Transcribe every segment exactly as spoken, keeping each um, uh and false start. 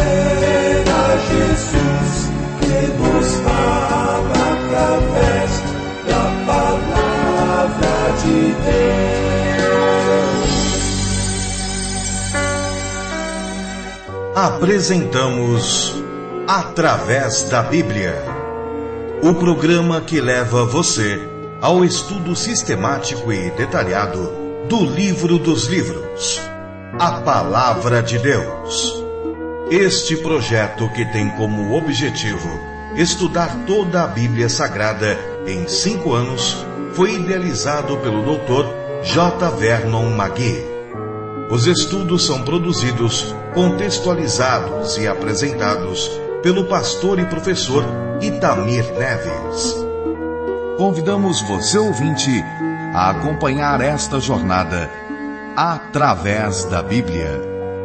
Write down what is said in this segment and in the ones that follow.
era Jesus que nos fala através da palavra de Deus. Apresentamos Através da Bíblia, o programa que leva você ao estudo sistemático e detalhado do livro dos livros, a Palavra de Deus. Este projeto, que tem como objetivo estudar toda a Bíblia Sagrada em cinco anos, foi idealizado pelo doutor J. Vernon McGee. Os estudos são produzidos, contextualizados e apresentados pelo pastor e professor Itamir Neves. Convidamos você, ouvinte, a acompanhar esta jornada através da Bíblia.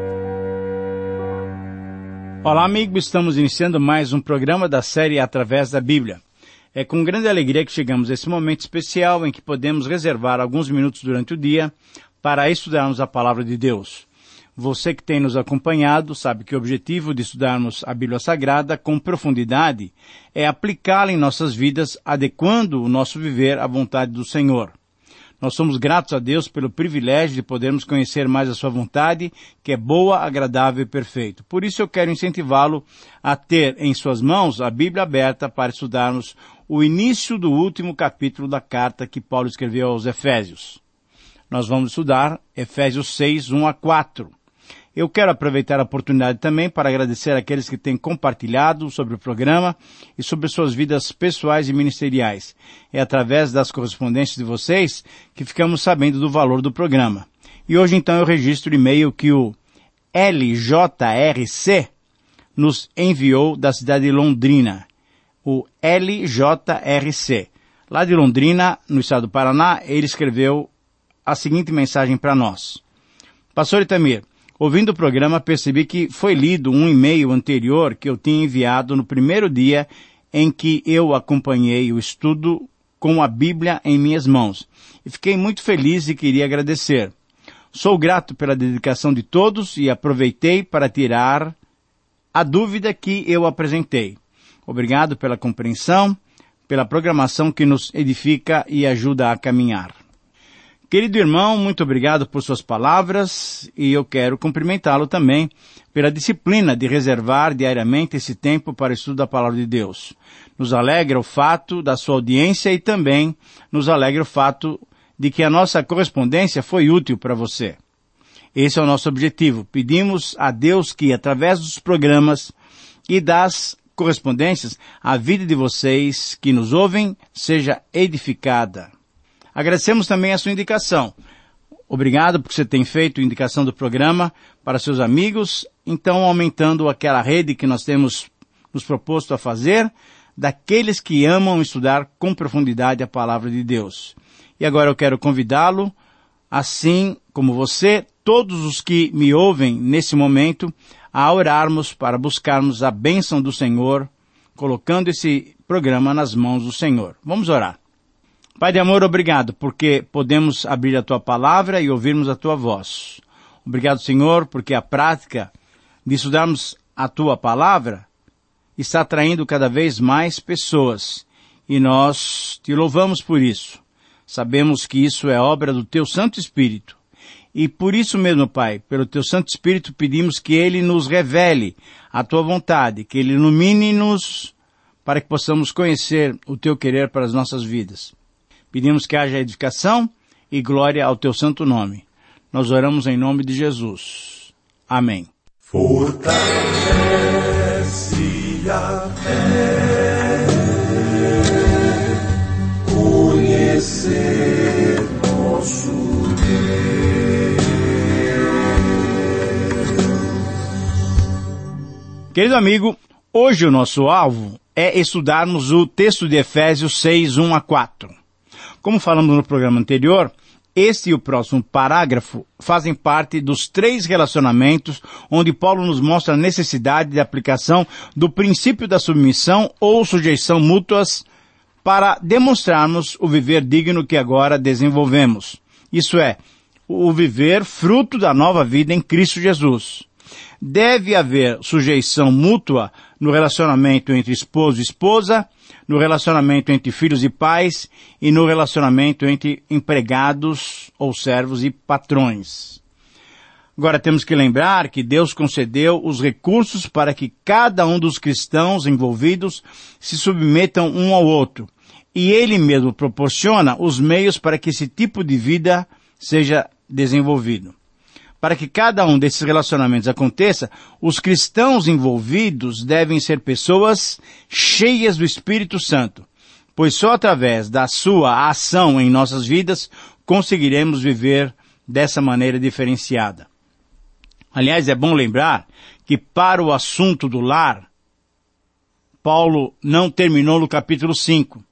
Olá, amigo, estamos iniciando mais um programa da série Através da Bíblia. É com grande alegria que chegamos a esse momento especial em que podemos reservar alguns minutos durante o dia para estudarmos a Palavra de Deus. Você que tem nos acompanhado sabe que o objetivo de estudarmos a Bíblia Sagrada com profundidade é aplicá-la em nossas vidas, adequando o nosso viver à vontade do Senhor. Nós somos gratos a Deus pelo privilégio de podermos conhecer mais a sua vontade, que é boa, agradável e perfeita. Por isso eu quero incentivá-lo a ter em suas mãos a Bíblia aberta para estudarmos o início do último capítulo da carta que Paulo escreveu aos Efésios. Nós vamos estudar Efésios seis, um a quatro. Eu quero aproveitar a oportunidade também para agradecer àqueles que têm compartilhado sobre o programa e sobre suas vidas pessoais e ministeriais. É através das correspondências de vocês que ficamos sabendo do valor do programa. E hoje então eu registro o e-mail que o L J R C nos enviou da cidade de Londrina. O L J R C. Lá de Londrina, no estado do Paraná, ele escreveu a seguinte mensagem para nós. Pastor Itamir, ouvindo o programa, percebi que foi lido um e-mail anterior que eu tinha enviado no primeiro dia em que eu acompanhei o estudo com a Bíblia em minhas mãos. E fiquei muito feliz e queria agradecer. Sou grato pela dedicação de todos e aproveitei para tirar a dúvida que eu apresentei. Obrigado pela compreensão, pela programação que nos edifica e ajuda a caminhar. Querido irmão, muito obrigado por suas palavras e eu quero cumprimentá-lo também pela disciplina de reservar diariamente esse tempo para o estudo da Palavra de Deus. Nos alegra o fato da sua audiência e também nos alegra o fato de que a nossa correspondência foi útil para você. Esse é o nosso objetivo. Pedimos a Deus que, através dos programas e das correspondências, a vida de vocês que nos ouvem seja edificada. Agradecemos também a sua indicação. Obrigado porque você tem feito indicação do programa para seus amigos, então aumentando aquela rede que nós temos nos proposto a fazer, daqueles que amam estudar com profundidade a Palavra de Deus. E agora eu quero convidá-lo, assim como você, todos os que me ouvem nesse momento, a orarmos para buscarmos a bênção do Senhor, colocando esse programa nas mãos do Senhor. Vamos orar. Pai de amor, obrigado, porque podemos abrir a Tua Palavra e ouvirmos a Tua voz. Obrigado, Senhor, porque a prática de estudarmos a Tua Palavra está atraindo cada vez mais pessoas. E nós Te louvamos por isso. Sabemos que isso é obra do Teu Santo Espírito. E por isso mesmo, Pai, pelo Teu Santo Espírito, pedimos que Ele nos revele a Tua vontade, que Ele ilumine-nos para que possamos conhecer o Teu querer para as nossas vidas. Pedimos que haja edificação e glória ao Teu santo nome. Nós oramos em nome de Jesus. Amém. Fortalece a fé, conhecer nosso Deus. Querido amigo, hoje o nosso alvo é estudarmos o texto de Efésios seis, um a quatro. Como falamos no programa anterior, este e o próximo parágrafo fazem parte dos três relacionamentos onde Paulo nos mostra a necessidade de aplicação do princípio da submissão ou sujeição mútuas para demonstrarmos o viver digno que agora desenvolvemos. Isso é, o viver fruto da nova vida em Cristo Jesus. Deve haver sujeição mútua no relacionamento entre esposo e esposa, no relacionamento entre filhos e pais e no relacionamento entre empregados ou servos e patrões. Agora temos que lembrar que Deus concedeu os recursos para que cada um dos cristãos envolvidos se submetam um ao outro. E Ele mesmo proporciona os meios para que esse tipo de vida seja desenvolvido. Para que cada um desses relacionamentos aconteça, os cristãos envolvidos devem ser pessoas cheias do Espírito Santo, pois só através da sua ação em nossas vidas conseguiremos viver dessa maneira diferenciada. Aliás, é bom lembrar que para o assunto do lar, Paulo não terminou no capítulo cinco.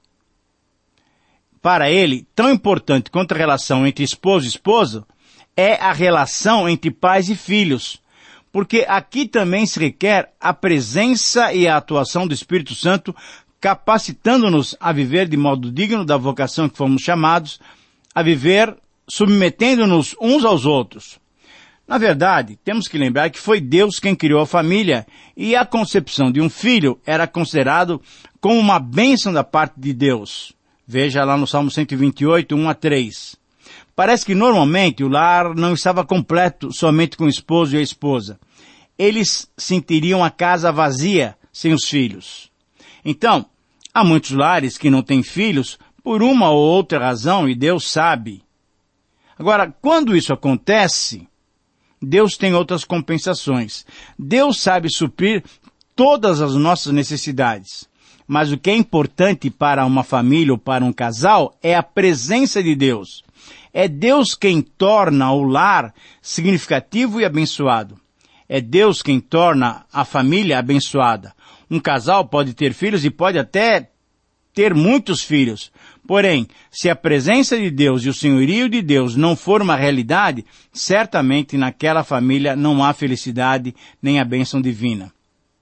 Para ele, tão importante quanto a relação entre esposo e esposa, é a relação entre pais e filhos, porque aqui também se requer a presença e a atuação do Espírito Santo, capacitando-nos a viver de modo digno da vocação que fomos chamados, a viver submetendo-nos uns aos outros. Na verdade, temos que lembrar que foi Deus quem criou a família, e a concepção de um filho era considerado como uma bênção da parte de Deus. Veja lá no Salmo cento e vinte e oito, um a três. Parece que normalmente o lar não estava completo somente com o esposo e a esposa. Eles sentiriam a casa vazia sem os filhos. Então, há muitos lares que não têm filhos por uma ou outra razão e Deus sabe. Agora, quando isso acontece, Deus tem outras compensações. Deus sabe suprir todas as nossas necessidades. Mas o que é importante para uma família ou para um casal é a presença de Deus. É Deus quem torna o lar significativo e abençoado. É Deus quem torna a família abençoada. Um casal pode ter filhos e pode até ter muitos filhos. Porém, se a presença de Deus e o senhorio de Deus não for uma realidade, certamente naquela família não há felicidade nem a bênção divina.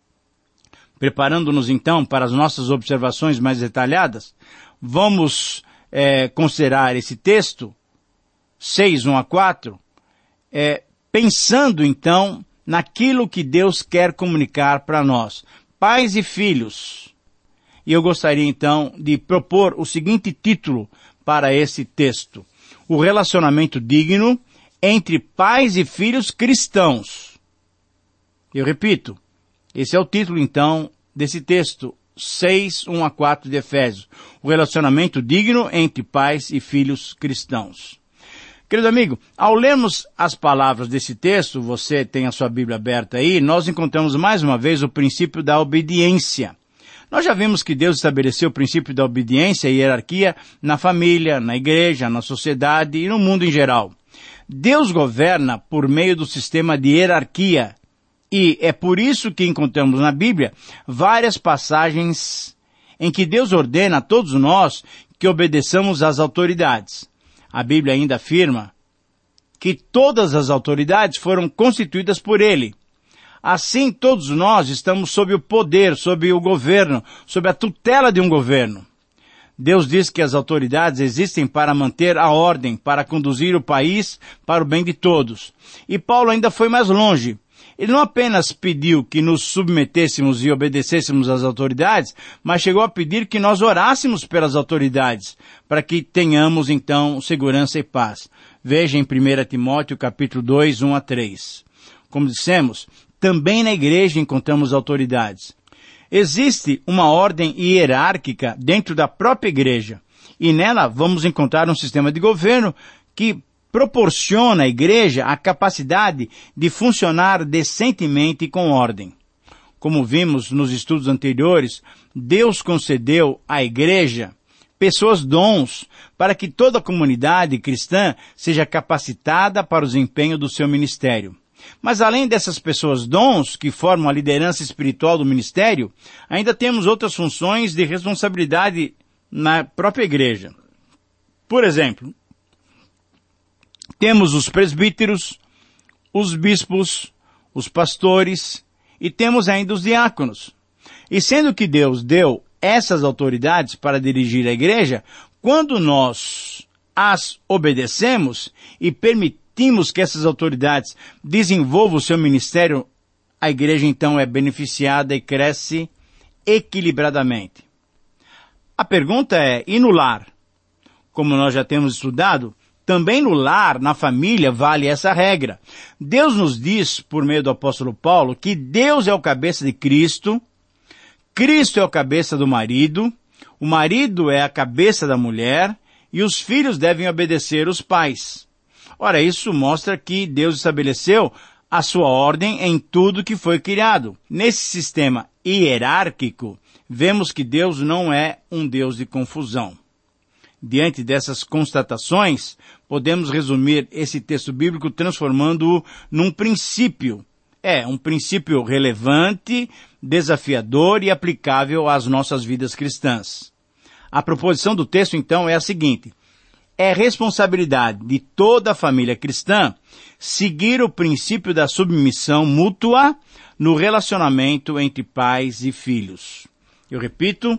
Preparando-nos então para as nossas observações mais detalhadas, vamos é, considerar esse texto, seis, um a quatro, é, pensando então naquilo que Deus quer comunicar para nós, pais e filhos. E eu gostaria então de propor o seguinte título para esse texto: o relacionamento digno entre pais e filhos cristãos. Eu repito, esse é o título, então, desse texto, seis, um a quatro de Efésios. O relacionamento digno entre pais e filhos cristãos. Querido amigo, ao lermos as palavras desse texto, você tem a sua Bíblia aberta aí, nós encontramos mais uma vez o princípio da obediência. Nós já vimos que Deus estabeleceu o princípio da obediência e hierarquia na família, na igreja, na sociedade e no mundo em geral. Deus governa por meio do sistema de hierarquia. E é por isso que encontramos na Bíblia várias passagens em que Deus ordena a todos nós que obedeçamos às autoridades. A Bíblia ainda afirma que todas as autoridades foram constituídas por Ele. Assim, todos nós estamos sob o poder, sob o governo, sob a tutela de um governo. Deus diz que as autoridades existem para manter a ordem, para conduzir o país para o bem de todos. E Paulo ainda foi mais longe. Ele não apenas pediu que nos submetêssemos e obedecêssemos às autoridades, mas chegou a pedir que nós orássemos pelas autoridades, para que tenhamos, então, segurança e paz. Veja em primeiro Timóteo, capítulo dois, um a três. Como dissemos, também na igreja encontramos autoridades. Existe uma ordem hierárquica dentro da própria igreja, e nela vamos encontrar um sistema de governo que proporciona à igreja a capacidade de funcionar decentemente e com ordem. Como vimos nos estudos anteriores, Deus concedeu à igreja pessoas dons para que toda a comunidade cristã seja capacitada para o desempenho do seu ministério. Mas além dessas pessoas dons que formam a liderança espiritual do ministério, ainda temos outras funções de responsabilidade na própria igreja. Por exemplo, temos os presbíteros, os bispos, os pastores e temos ainda os diáconos. E sendo que Deus deu essas autoridades para dirigir a igreja, quando nós as obedecemos e permitimos que essas autoridades desenvolvam o seu ministério a igreja então é beneficiada e cresce equilibradamente. A pergunta é, e no lar? Como nós já temos estudado, também no lar, na família, vale essa regra. Deus nos diz, por meio do apóstolo Paulo, que Deus é o cabeça de Cristo, Cristo é o cabeça do marido, o marido é a cabeça da mulher, e os filhos devem obedecer os pais. Ora, isso mostra que Deus estabeleceu a sua ordem em tudo que foi criado. Nesse sistema hierárquico, vemos que Deus não é um Deus de confusão. Diante dessas constatações, podemos resumir esse texto bíblico transformando-o num princípio. É, um princípio relevante, desafiador e aplicável às nossas vidas cristãs. A proposição do texto, então, é a seguinte: é responsabilidade de toda a família cristã seguir o princípio da submissão mútua no relacionamento entre pais e filhos. Eu repito,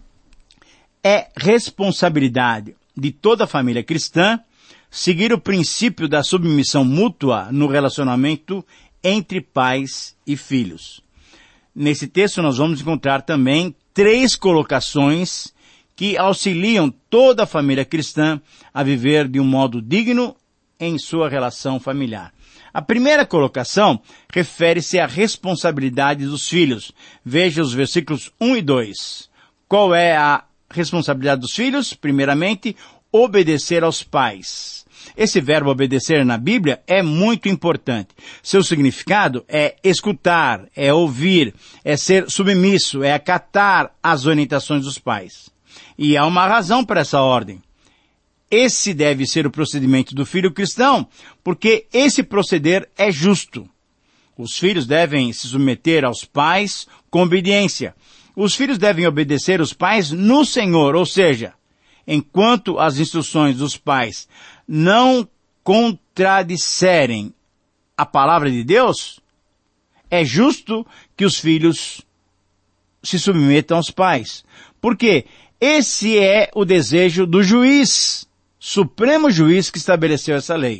é responsabilidade de toda a família cristã seguir o princípio da submissão mútua no relacionamento entre pais e filhos. Nesse texto nós vamos encontrar também três colocações que auxiliam toda a família cristã a viver de um modo digno em sua relação familiar. A primeira colocação refere-se à responsabilidade dos filhos. Veja os versículos um e dois. Qual é a responsabilidade dos filhos? Primeiramente, obedecer aos pais. Esse verbo obedecer na Bíblia é muito importante. Seu significado é escutar, é ouvir, é ser submisso, é acatar as orientações dos pais. E há uma razão para essa ordem. Esse deve ser o procedimento do filho cristão, porque esse proceder é justo. Os filhos devem se submeter aos pais com obediência. Os filhos devem obedecer os pais no Senhor, ou seja, enquanto as instruções dos pais não contradisserem a palavra de Deus, é justo que os filhos se submetam aos pais. Por quê? Esse é o desejo do juiz, supremo juiz que estabeleceu essa lei.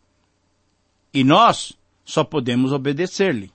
E nós só podemos obedecer-lhe.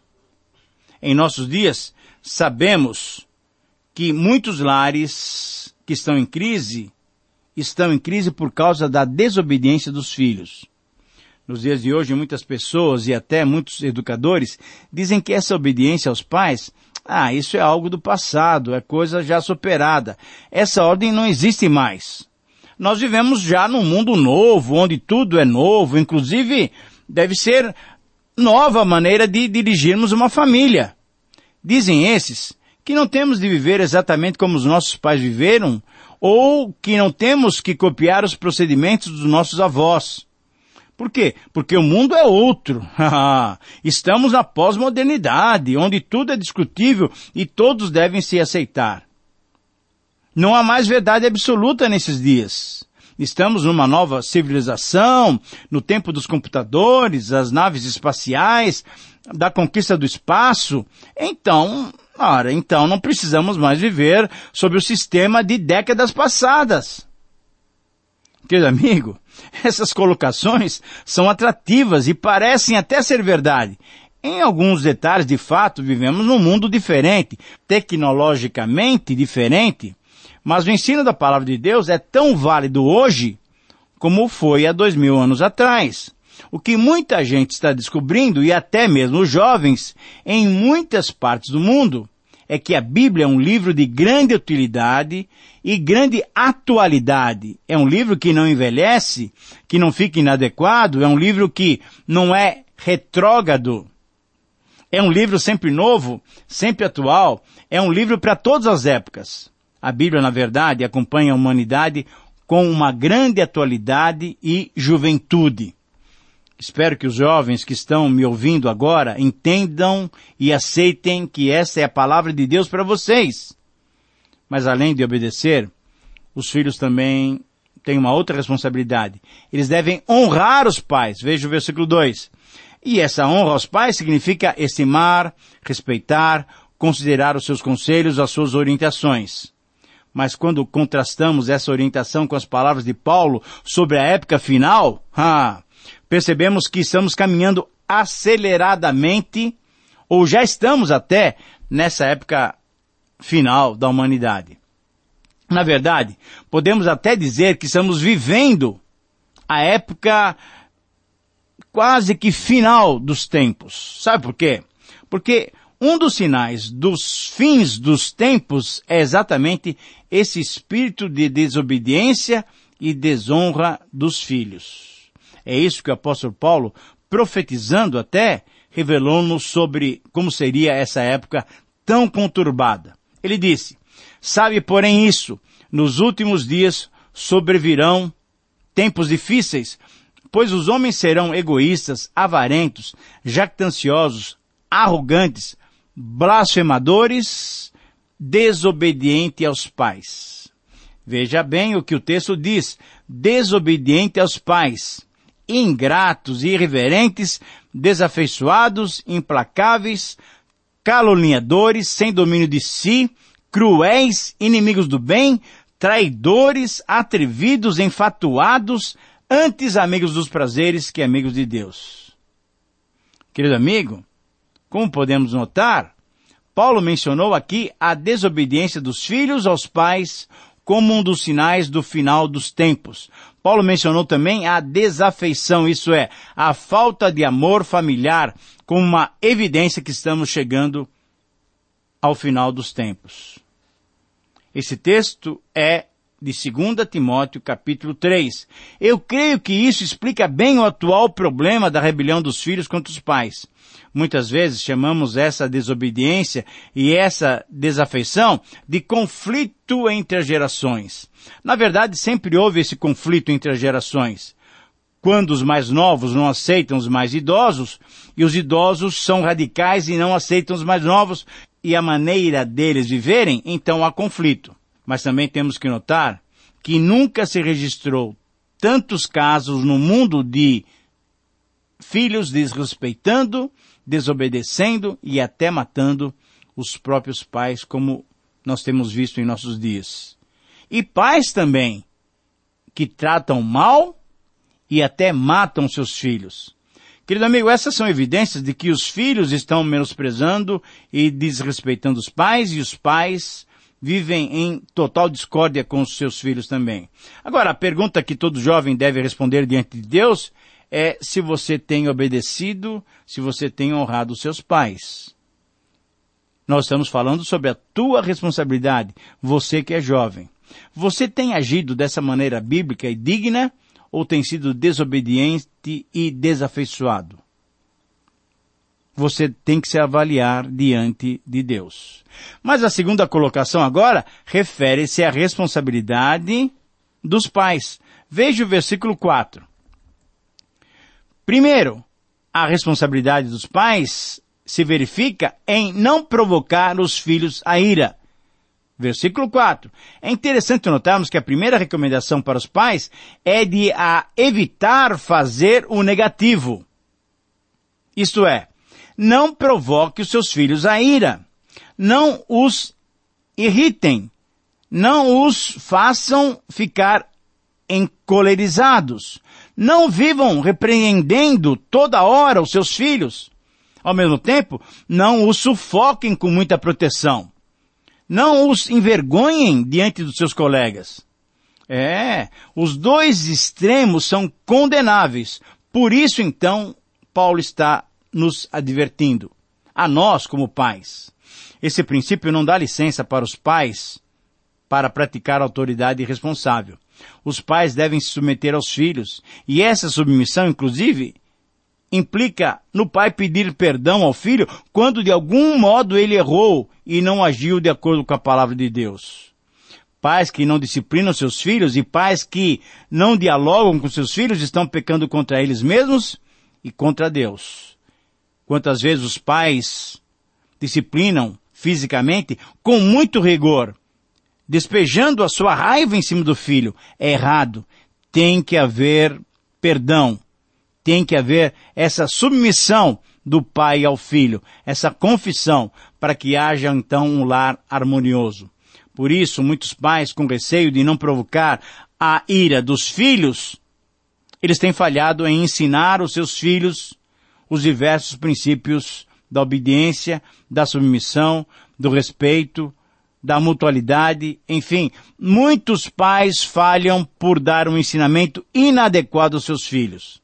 Em nossos dias, sabemos que muitos lares que estão em crise, estão em crise por causa da desobediência dos filhos. Nos dias de hoje, muitas pessoas e até muitos educadores dizem que essa obediência aos pais, ah, isso é algo do passado, é coisa já superada. Essa ordem não existe mais. Nós vivemos já num mundo novo, onde tudo é novo, inclusive deve ser nova maneira de dirigirmos uma família. Dizem esses que não temos de viver exatamente como os nossos pais viveram, ou que não temos que copiar os procedimentos dos nossos avós. Por quê? Porque o mundo é outro. Estamos na pós-modernidade, onde tudo é discutível e todos devem se aceitar. Não há mais verdade absoluta nesses dias. Estamos numa nova civilização, no tempo dos computadores, das naves espaciais, da conquista do espaço. Então, ora, então não precisamos mais viver sob o sistema de décadas passadas. Querido amigo, essas colocações são atrativas e parecem até ser verdade. Em alguns detalhes, de fato, vivemos num mundo diferente, tecnologicamente diferente, mas o ensino da palavra de Deus é tão válido hoje como foi há dois mil anos atrás. O que muita gente está descobrindo, e até mesmo os jovens, em muitas partes do mundo, é que a Bíblia é um livro de grande utilidade e grande atualidade. É um livro que não envelhece, que não fica inadequado, é um livro que não é retrógrado. É um livro sempre novo, sempre atual, é um livro para todas as épocas. A Bíblia, na verdade, acompanha a humanidade com uma grande atualidade e juventude. Espero que os jovens que estão me ouvindo agora entendam e aceitem que essa é a palavra de Deus para vocês. Mas além de obedecer, os filhos também têm uma outra responsabilidade. Eles devem honrar os pais. Veja o versículo dois. E essa honra aos pais significa estimar, respeitar, considerar os seus conselhos, as suas orientações. Mas quando contrastamos essa orientação com as palavras de Paulo sobre a época final, ah, percebemos que estamos caminhando aceleradamente ou já estamos até nessa época final da humanidade. Na verdade, podemos até dizer que estamos vivendo a época quase que final dos tempos. Sabe por quê? Porque um dos sinais dos fins dos tempos é exatamente esse espírito de desobediência e desonra dos filhos. É isso que o apóstolo Paulo, profetizando até, revelou-nos sobre como seria essa época tão conturbada. Ele disse: sabe, porém, isso, nos últimos dias sobrevirão tempos difíceis, pois os homens serão egoístas, avarentos, jactanciosos, arrogantes, blasfemadores, desobedientes aos pais. Veja bem o que o texto diz: desobediente aos pais, ingratos, irreverentes, desafeiçoados, implacáveis, caluniadores, sem domínio de si, cruéis, inimigos do bem, traidores, atrevidos, enfatuados, antes amigos dos prazeres que amigos de Deus. Querido amigo, como podemos notar, Paulo mencionou aqui a desobediência dos filhos aos pais como um dos sinais do final dos tempos. Paulo mencionou também a desafeição, isso é, a falta de amor familiar, como uma evidência que estamos chegando ao final dos tempos. Esse texto é de dois Timóteo, capítulo três. Eu creio que isso explica bem o atual problema da rebelião dos filhos contra os pais. Muitas vezes chamamos essa desobediência e essa desafeição de conflito entre as gerações. Na verdade, sempre houve esse conflito entre as gerações. Quando os mais novos não aceitam os mais idosos, e os idosos são radicais e não aceitam os mais novos, e a maneira deles viverem, então há conflito. Mas também temos que notar que nunca se registrou tantos casos no mundo de filhos desrespeitando, desobedecendo e até matando os próprios pais, como nós temos visto em nossos dias. E pais também, que tratam mal e até matam seus filhos. Querido amigo, essas são evidências de que os filhos estão menosprezando e desrespeitando os pais, e os pais vivem em total discórdia com os seus filhos também. Agora, a pergunta que todo jovem deve responder diante de Deus é se você tem obedecido, se você tem honrado os seus pais. Nós estamos falando sobre a tua responsabilidade, você que é jovem. Você tem agido dessa maneira bíblica e digna, ou tem sido desobediente e desafeiçoado? Você tem que se avaliar diante de Deus. Mas a segunda colocação agora refere-se à responsabilidade dos pais. Veja o versículo quatro. Primeiro, a responsabilidade dos pais se verifica em não provocar os filhos à ira. Versículo quatro. É interessante notarmos que a primeira recomendação para os pais é de a evitar fazer o negativo. Isto é, não provoque os seus filhos à ira. Não os irritem. Não os façam ficar encolerizados. Não vivam repreendendo toda hora os seus filhos. Ao mesmo tempo, não os sufoquem com muita proteção. Não os envergonhem diante dos seus colegas. É, os dois extremos são condenáveis. Por isso, então, Paulo está nos advertindo, a nós como pais. Esse princípio não dá licença para os pais para praticar a autoridade irresponsável. Os pais devem se submeter aos filhos, e essa submissão, inclusive, implica no pai pedir perdão ao filho quando de algum modo ele errou e não agiu de acordo com a palavra de Deus. Pais que não disciplinam seus filhos e pais que não dialogam com seus filhos estão pecando contra eles mesmos e contra Deus. Quantas vezes os pais disciplinam fisicamente com muito rigor, despejando a sua raiva em cima do filho. É errado. Tem que haver perdão. Tem que haver essa submissão do pai ao filho, essa confissão, para que haja então um lar harmonioso. Por isso, muitos pais, com receio de não provocar a ira dos filhos, eles têm falhado em ensinar os seus filhos os diversos princípios da obediência, da submissão, do respeito, da mutualidade, enfim, muitos pais falham por dar um ensinamento inadequado aos seus filhos.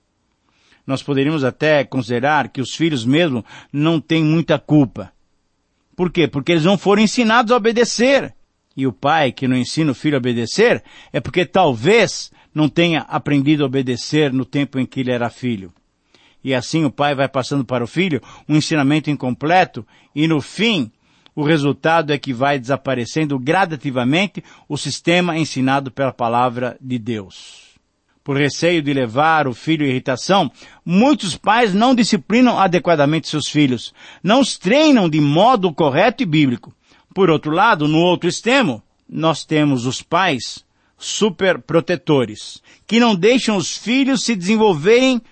Nós poderíamos até considerar que os filhos mesmo não têm muita culpa. Por quê? Porque eles não foram ensinados a obedecer. E o pai que não ensina o filho a obedecer é porque talvez não tenha aprendido a obedecer no tempo em que ele era filho. E assim o pai vai passando para o filho um ensinamento incompleto e no fim o resultado é que vai desaparecendo gradativamente o sistema ensinado pela palavra de Deus. Por receio de levar o filho à irritação, muitos pais não disciplinam adequadamente seus filhos, não os treinam de modo correto e bíblico. Por outro lado, no outro extremo, nós temos os pais superprotetores, que não deixam os filhos se desenvolverem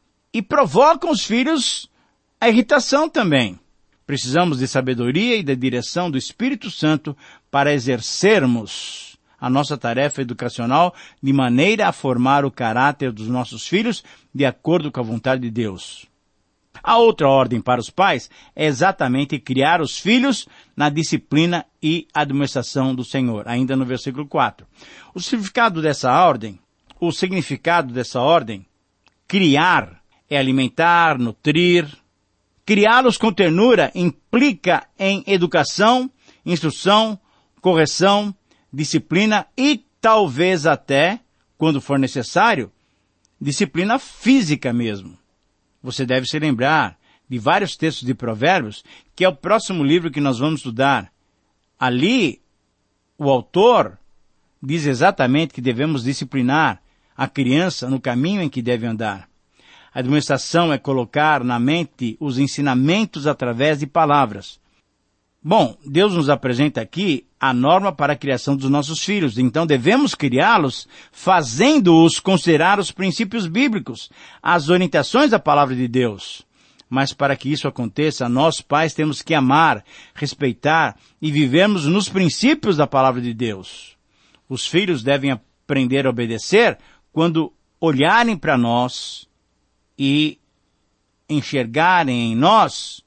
e provocam os filhos à irritação também. Precisamos de sabedoria e da direção do Espírito Santo para exercermos a nossa tarefa educacional de maneira a formar o caráter dos nossos filhos de acordo com a vontade de Deus. A outra ordem para os pais é exatamente criar os filhos na disciplina e administração do Senhor, ainda no versículo quatro. O significado dessa ordem, o significado dessa ordem, criar, é alimentar, nutrir. Criá-los com ternura implica em educação, instrução, correção, disciplina e talvez até, quando for necessário, disciplina física mesmo. Você deve se lembrar de vários textos de Provérbios, que é o próximo livro que nós vamos estudar. Ali, o autor diz exatamente que devemos disciplinar a criança no caminho em que deve andar. A administração é colocar na mente os ensinamentos através de palavras. Bom, Deus nos apresenta aqui a norma para a criação dos nossos filhos, então devemos criá-los fazendo-os considerar os princípios bíblicos, as orientações da palavra de Deus. Mas para que isso aconteça, nós pais temos que amar, respeitar e vivermos nos princípios da palavra de Deus. Os filhos devem aprender a obedecer quando olharem para nós e enxergarem em nós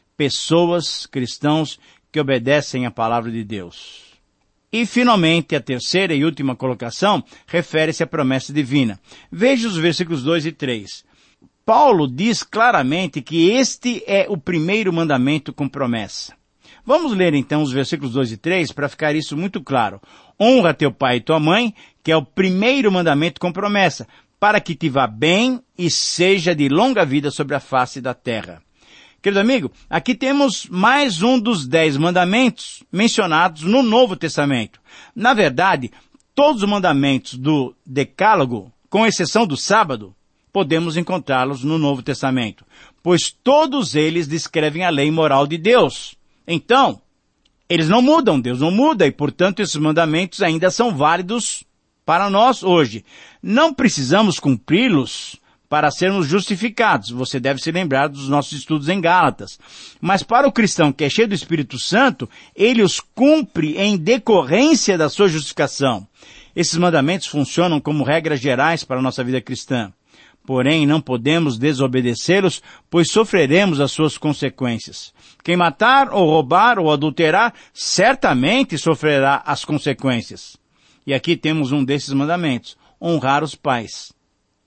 pessoas, cristãos, que obedecem à palavra de Deus. E, finalmente, a terceira e última colocação refere-se à promessa divina. Veja os versículos dois e três. Paulo diz claramente que este é o primeiro mandamento com promessa. Vamos ler então os versículos dois e três para ficar isso muito claro. Honra teu pai e tua mãe, que é o primeiro mandamento com promessa, para que te vá bem e seja de longa vida sobre a face da terra. Querido amigo, aqui temos mais um dos dez mandamentos mencionados no Novo Testamento. Na verdade, todos os mandamentos do Decálogo, com exceção do sábado, podemos encontrá-los no Novo Testamento, pois todos eles descrevem a lei moral de Deus. Então, eles não mudam, Deus não muda, e portanto esses mandamentos ainda são válidos para nós hoje. Não precisamos cumpri-los para sermos justificados. Você deve se lembrar dos nossos estudos em Gálatas. Mas para o cristão que é cheio do Espírito Santo, ele os cumpre em decorrência da sua justificação. Esses mandamentos funcionam como regras gerais para a nossa vida cristã. Porém, não podemos desobedecê-los, pois sofreremos as suas consequências. Quem matar, ou roubar, ou adulterar, certamente sofrerá as consequências. E aqui temos um desses mandamentos, honrar os pais.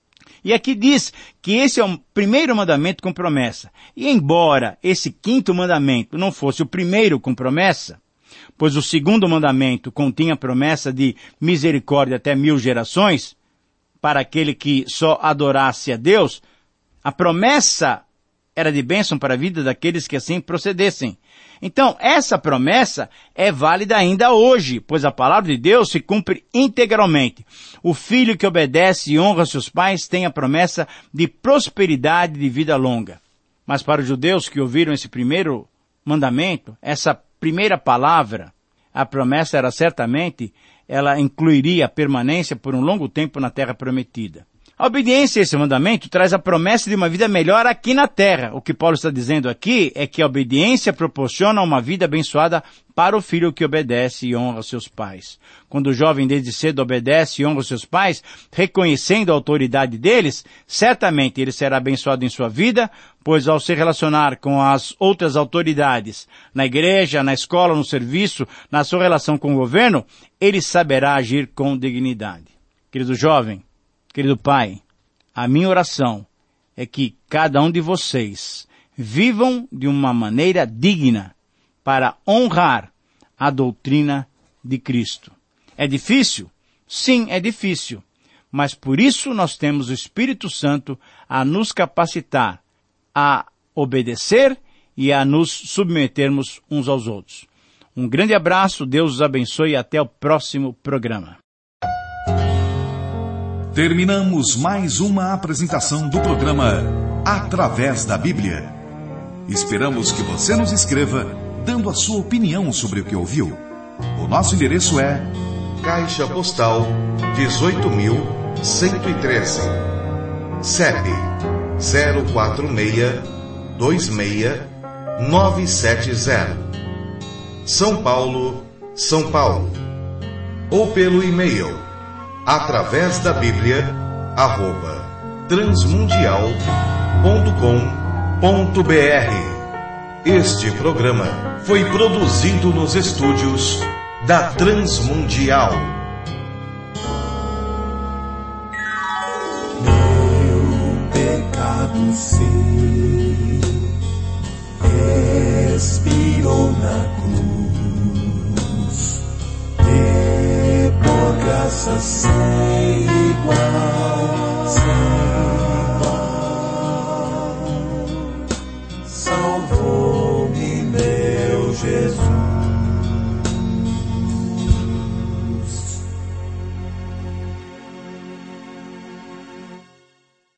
E aqui diz que esse é o primeiro mandamento com promessa. E embora esse quinto mandamento não fosse o primeiro com promessa, pois o segundo mandamento continha a promessa de misericórdia até mil gerações, para aquele que só adorasse a Deus, a promessa era de bênção para a vida daqueles que assim procedessem. Então, essa promessa é válida ainda hoje, pois a palavra de Deus se cumpre integralmente. O filho que obedece e honra seus pais tem a promessa de prosperidade de vida longa. Mas para os judeus que ouviram esse primeiro mandamento, essa primeira palavra, a promessa era certamente, ela incluiria a permanência por um longo tempo na terra prometida. A obediência a esse mandamento traz a promessa de uma vida melhor aqui na terra. O que Paulo está dizendo aqui é que a obediência proporciona uma vida abençoada para o filho que obedece e honra seus pais. Quando o jovem desde cedo obedece e honra seus pais, reconhecendo a autoridade deles, certamente ele será abençoado em sua vida, pois ao se relacionar com as outras autoridades, na igreja, na escola, no serviço, na sua relação com o governo, ele saberá agir com dignidade. Querido jovem, querido pai, a minha oração é que cada um de vocês vivam de uma maneira digna para honrar a doutrina de Cristo. É difícil? Sim, é difícil. Mas por isso nós temos o Espírito Santo a nos capacitar a obedecer e a nos submetermos uns aos outros. Um grande abraço, Deus os abençoe e até o próximo programa. Terminamos mais uma apresentação do programa Através da Bíblia. Esperamos que você nos escreva dando a sua opinião sobre o que ouviu. O nosso endereço é Caixa Postal dezoito mil cento e treze, C E P zero quatro seis dois seis nove sete zero, São Paulo, São Paulo. Ou pelo e-mail através da Bíblia arroba transmundial ponto com ponto br. Este programa foi produzido nos estúdios da Transmundial. Meu pecado sei, expirou na cruz, e por graça sem igual